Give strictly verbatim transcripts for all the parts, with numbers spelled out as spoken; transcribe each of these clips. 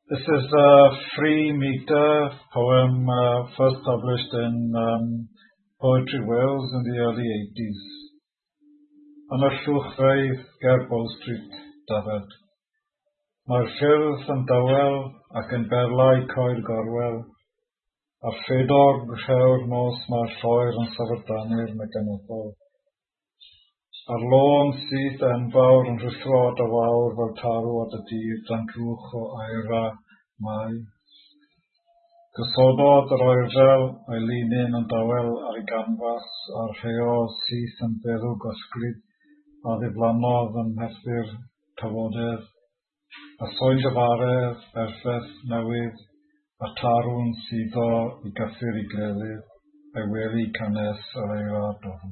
This is a free meter poem uh, first published in um, Poetry Wales in the early eighties. Yn y llwchfeydd ger Bow Street, Dafod. Mae'r ffyrdd yn dawel ac yn berlau coed gorwel. A'r ffedog rhewr nos mae'r lloer yn sefyddanu'r meganodol. Ar lôn syth enfawr yn rhuthro at y wawr fel tarw at y dydd dan drwch o aira mai. Gysododd yr oerfel a'i linyn yn dawel ar ei ganfas a'r rheo syth yn feddw gosglid a ddiflannodd yn methu'r tafodedd. A soen dyfaredd, berffeth newydd, a tarw'n suddo i gyffur i gledydd, a'i weli canes yr eira dofn.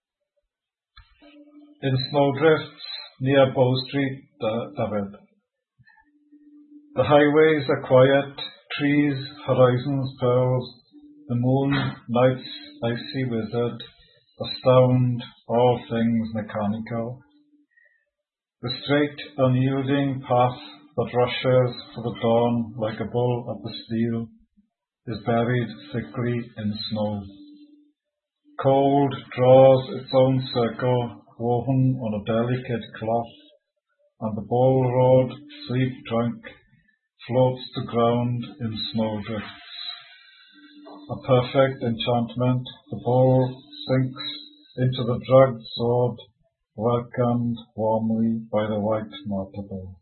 In snowdrifts near Bow Street, Dafod. The highways are quiet, trees, horizons pearls, the moon, night's icy wizard, astound all things mechanical. The straight, unyielding path that rushes for the dawn like a bull at the steel is buried thickly in snow. Cold draws its own circle, woven on a delicate cloth, and the bull road, sleep-drunk, floats to ground in snowdrifts. A perfect enchantment, the bull sinks into the drugged sword, welcomed warmly by the white martyrdom.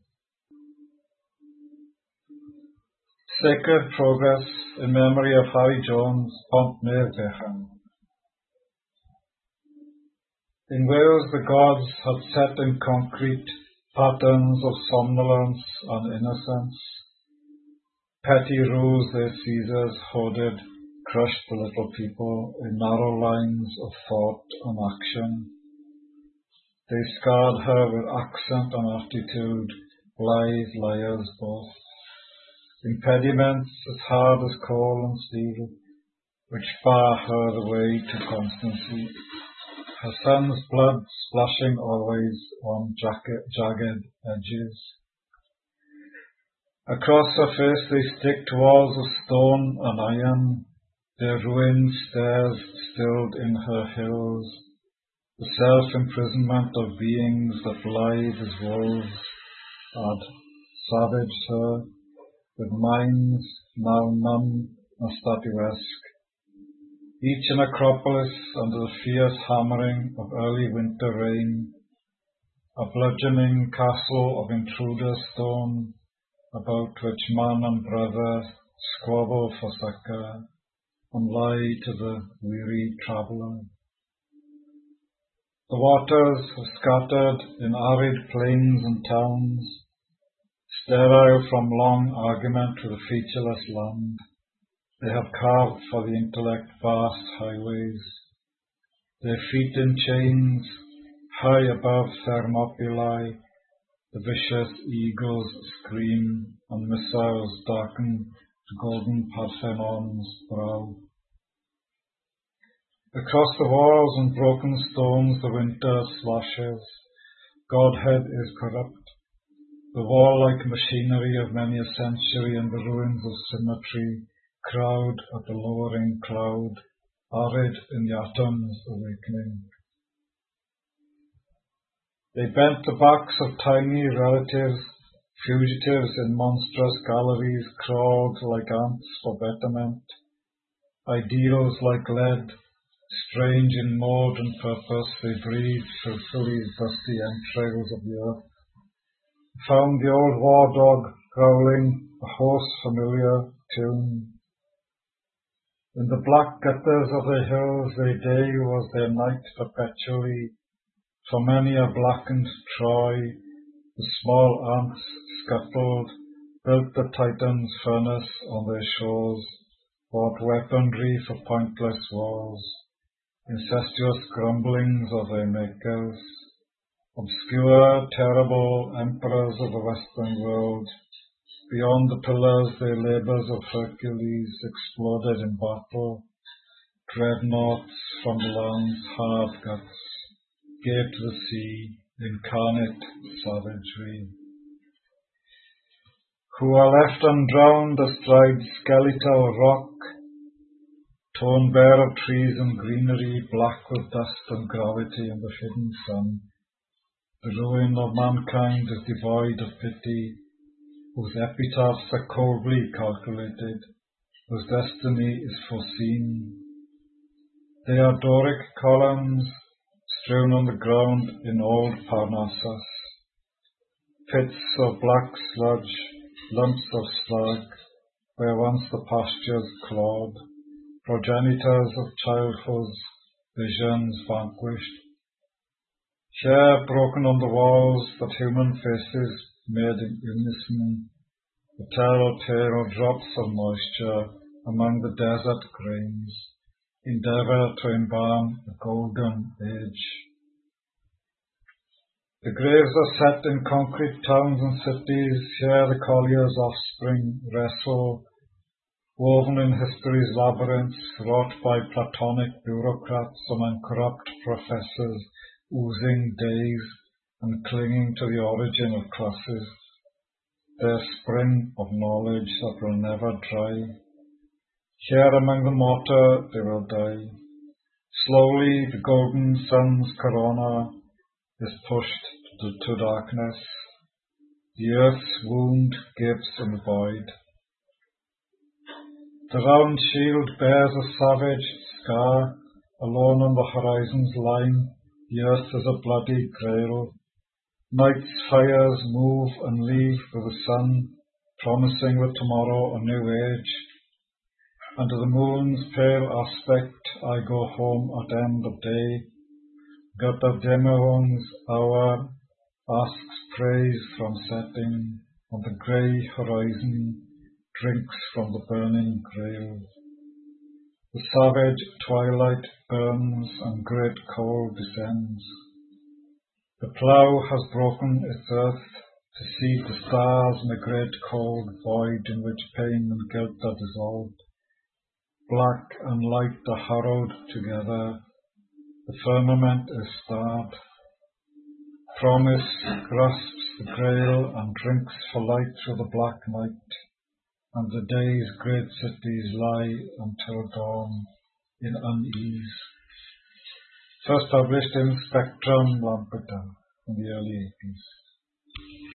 Sacred Progress in memory of Harry Jones, Pont Ne'r Fechan. In Wales the gods had set in concrete patterns of somnolence and innocence. Petty rules their Caesars hoarded crushed the little people in narrow lines of thought and action. They scarred her with accent and attitude, blithe liars both. Impediments as hard as coal and steel, which bar her the way to constancy. Her son's blood splashing always on jagged, jagged edges. Across her face they sticked walls of stone and iron, their ruined stairs stilled in her hills, the self-imprisonment of beings that lied as wolves had savaged her, with minds now numb and statuesque. Each an acropolis under the fierce hammering of early winter rain, a bludgeoning castle of intruder stone, about which man and brother squabble for succor, and lie to the weary traveller. The waters have scattered in arid plains and towns, sterile from long argument with a featureless land. They have carved for the intellect vast highways, their feet in chains, high above Thermopylae, the vicious eagles scream, and missiles darken the golden Parthenon's brow. Across the walls and broken stones the winter slashes. Godhead is corrupt. The warlike machinery of many a century and the ruins of symmetry crowd at the lowering cloud, arid in the atom's awakening. They bent the backs of tiny relatives, fugitives in monstrous galleries crawled like ants for betterment. Ideals like lead, strange in mode and purpose, they breathed through Philly's dusty entrails of the earth. Found the old war dog growling a hoarse familiar tune. In the black gutters of the hills their day was their night perpetually. For many a blackened Troy, the small ants scuttled, built the Titan's furnace on their shores, bought weaponry for pointless wars, incestuous grumblings of their makers, obscure, terrible emperors of the Western world. Beyond the pillars their labours of Hercules exploded in battle, dreadnoughts from the land's hard guts gave to the sea incarnate savagery. who are left undrowned astride skeletal rock, torn bare of trees and greenery, black with dust and gravity and the hidden sun. The ruin of mankind is devoid of pity, whose epitaphs are coldly calculated, whose destiny is foreseen. They are Doric columns strewn on the ground in old Parnassus, pits of black sludge, lumps of slag, where once the pastures clawed, progenitors of childhood's visions vanquished. Here broken on the walls that human faces made in unison, the telltale drops of moisture among the desert grains, endeavour to embalm the golden age. The graves are set in concrete towns and cities. Here the collier's offspring wrestle, woven in history's labyrinths, wrought by Platonic bureaucrats among corrupt professors, oozing days and clinging to the origin of classes, their spring of knowledge that will never dry. Here among the mortar they will die. Slowly the golden sun's corona is pushed to, to darkness. The earth's wound gives in the void. The round shield bears a savage scar. Alone on the horizon's line, the earth is a bloody grail. Night's fires move and leave with the sun, promising with tomorrow a new age. Under the moon's pale aspect I go home at end of day. Götterdämmerung's hour asks praise from setting, on the grey horizon drinks from the burning grail. The savage twilight burns and great cold descends. The plough has broken its earth to seed the stars in a great cold void in which pain and guilt are dissolved. Black and light are harrowed together. The firmament is starred. Promise grasps the grail and drinks for light through the black night, and the day's great cities lie until dawn in unease. First published in Spectrum Lampeter in the early eighties.